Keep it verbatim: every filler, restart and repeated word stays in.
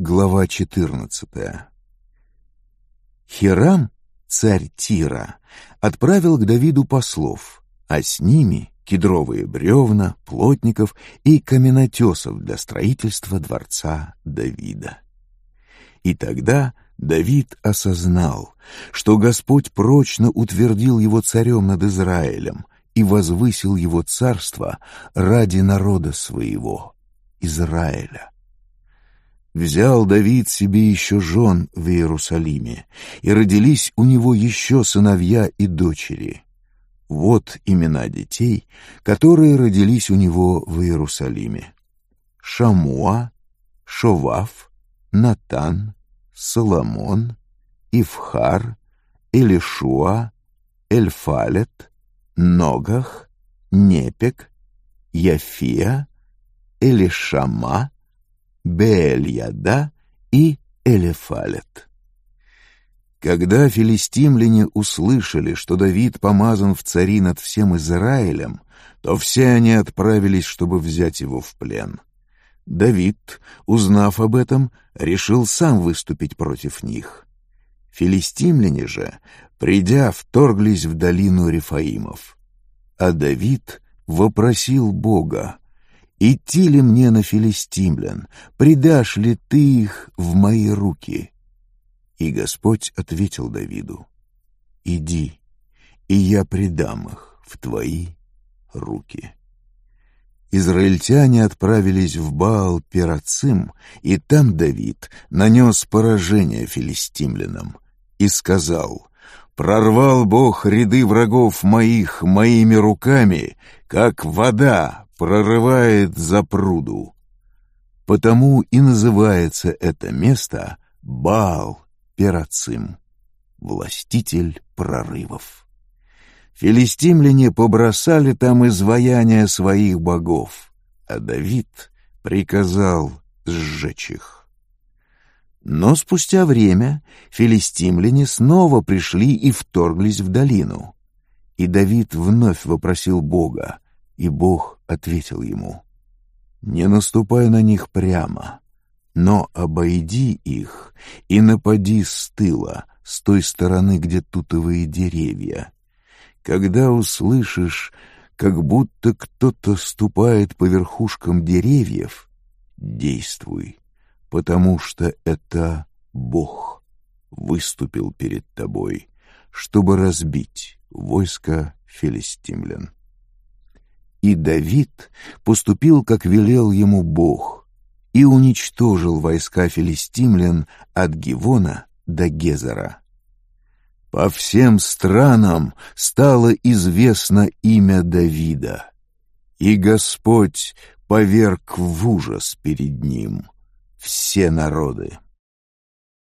глава четырнадцатая. Хирам, царь Тира, отправил к Давиду послов, а с ними кедровые бревна, плотников и каменотесов для строительства дворца Давида. И тогда Давид осознал, что Господь прочно утвердил его царем над Израилем и возвысил его царство ради народа своего, Израиля. Взял Давид себе еще жен в Иерусалиме, и родились у него еще сыновья и дочери. Вот имена детей, которые родились у него в Иерусалиме: Шамуа, Шовав, Натан, Соломон, Ивхар, Элишуа, Эльфалет, Ногах, Непек, Яфия, Элишама, Беэльяда и Элефалет. Когда филистимляне услышали, что Давид помазан в цари над всем Израилем, то все они отправились, чтобы взять его в плен. Давид, узнав об этом, решил сам выступить против них. Филистимляне же, придя, вторглись в долину Рефаимов. А Давид вопросил Бога: «Идти ли мне на филистимлян? Предашь ли ты их в мои руки?» И Господь ответил Давиду: «Иди, и я предам их в твои руки». Израильтяне отправились в Баал-Перацим, и там Давид нанес поражение филистимлянам и сказал: «Прорвал Бог ряды врагов моих моими руками, как вода прорывает запруду». Потому и называется это место Баал-Перацим, властитель прорывов. Филистимляне побросали там изваяния своих богов, а Давид приказал сжечь их. Но спустя время филистимляне снова пришли и вторглись в долину. И Давид вновь вопросил Бога, и Бог ответил ему: «Не наступай на них прямо, но обойди их и напади с тыла, с той стороны, где тутовые деревья. Когда услышишь, как будто кто-то ступает по верхушкам деревьев, действуй, потому что это Бог выступил перед тобой, чтобы разбить войско филистимлян». И Давид поступил, как велел ему Бог, и уничтожил войска филистимлян от Гивона до Гезера. По всем странам стало известно имя Давида, и Господь поверг в ужас перед ним все народы.